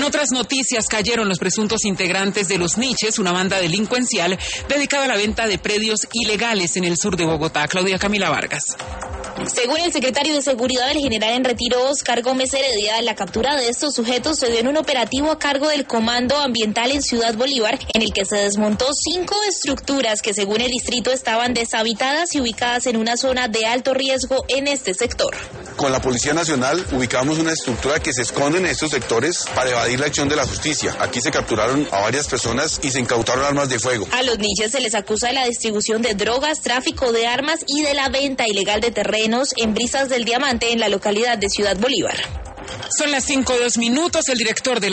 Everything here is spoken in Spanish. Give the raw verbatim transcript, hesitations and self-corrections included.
En otras noticias, cayeron los presuntos integrantes de Los Niches, una banda delincuencial dedicada a la venta de predios ilegales en el sur de Bogotá. Claudia Camila Vargas. Según el secretario de Seguridad del general en retiro, Oscar Gómez Heredia, la captura de estos sujetos se dio en un operativo a cargo del Comando Ambiental en Ciudad Bolívar, en el que se desmontó cinco estructuras que según el distrito estaban deshabitadas y ubicadas en una zona de alto riesgo en este sector. Con la Policía Nacional ubicamos una estructura que se esconde en estos sectores para evadir la acción de la justicia. Aquí se capturaron a varias personas y se incautaron armas de fuego. A Los Niches se les acusa de la distribución de drogas, tráfico de armas y de la venta ilegal de terrenos en Brisas del Diamante, en la localidad de Ciudad Bolívar. Son las cinco dos minutos. El director de la